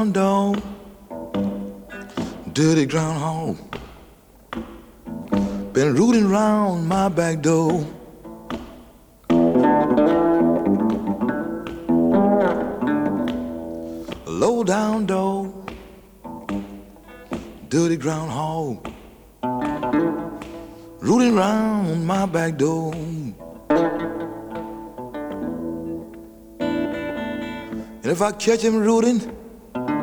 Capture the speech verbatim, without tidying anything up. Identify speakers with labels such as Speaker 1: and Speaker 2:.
Speaker 1: Dog, dirty groundhog, been rooting round my back door. Low down dog, dirty groundhog, rooting round my back door. And if I catch him rooting